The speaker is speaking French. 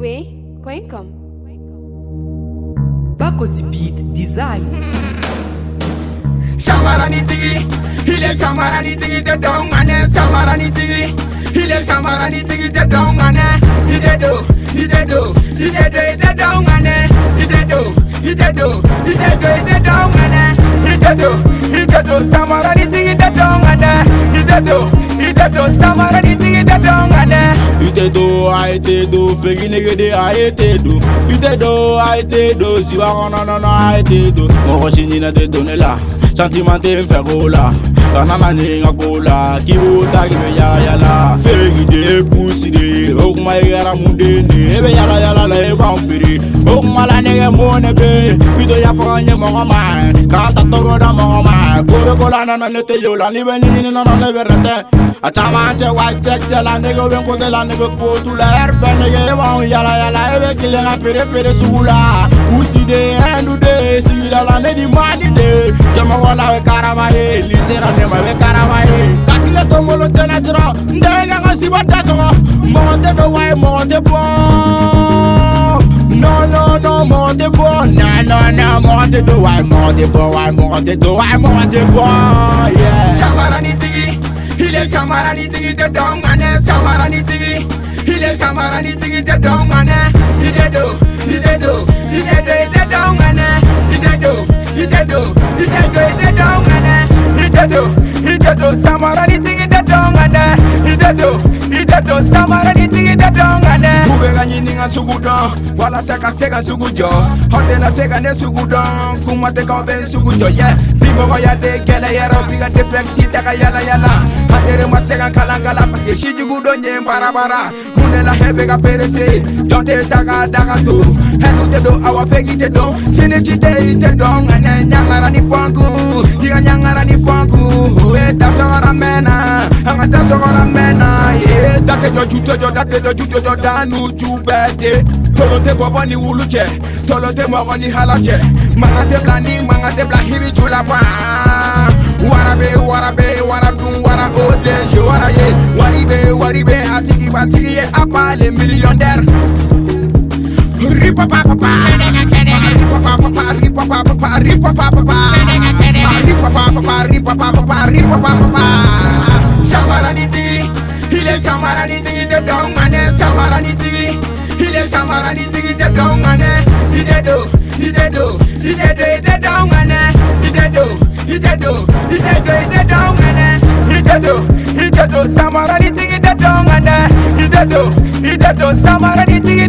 Goué.com. Bakosi Beat Design. Samarani tigi, il est samarani tigi de dongane, samarani tigi, il est samarani tigi de dongane, il est do, il est do, il est do, il est dongane, il est do, il est do, il est do, il est dongane, il est do, il est do, samarani tigi de dongane, il est do, il est do, samarani tigi de dongane. Ite do, aite do, fegi negede aite do. Ite do, aite do, si wa no aite do. Moko sinina de donela, sentimente enferrola. Kanana ninga kola, kibuta kibe yala yala. Fegi de pussy de, okuma yara mundene. Ebe yala yala la eba onfiri, okuma la nege mone be. Pito ya fanye mongo ma, kata toro da mongo ma. Kore kola nana nete yola, libe nini nana lebe rete. Atamante white texte la nege ben kote la nege kotu la herbe nege eba on yala yala. Ebe kile la pere pere sugula. Pussy de, endu de, singila la nedi mani de. Jama wala we karamaye, lisera nema we karamaye. Kakile tomolo tena jiro, ndega ngasi batasonga. Monte do wai, monte bo. No, monte bo. No, monte do wai, monte bo, wai, monte do wai, monte bo. Yeah. Samarani tigi, il est samarani tigi de dongane, samarani tigi, il est samarani tigi de dongane, il est do, il est do, il est do, il est dongane, il est do, il est do, il est do, il est dongane, il est do, il est do, samarani tigi de dongane, il est do, il est do, samarani tigi de dongane. Kubega nyini nga sugudon, wala seka sugujo, hote na seka ne sugudon, kumate ka ben sugujo yeah. Bibo ya de gele yero biga defecti daga yala yala. Hatere maseka kalangala parce que shijugudo nye barabara. Munela hebe ga perese, jonte daga tu. Henu te do awa fegi te do, sine chite ite do ngane nyangara ni fangu, diga nyangara ni fangu. Eta songora mena, angata songora mena. Yeah, dake do juto jo danu jubete. Tolo te bobo ni wuluche, tolo te mogo ni halache. Mangate bla hiri chula pa. Warabe, waradun, wara odeje, wara ye. Waribe, atiki ye apale millionnaire. Ripa papa, Samarani tigi, il est samarani tigi de dongane, samarani tigi, il est samarani tigi de dongane, il est do, il est do, il est do, il est dongane, il est do, il est do, il est do, il est dongane, il est do, samarani tigi de dongane, il est do, samarani tigi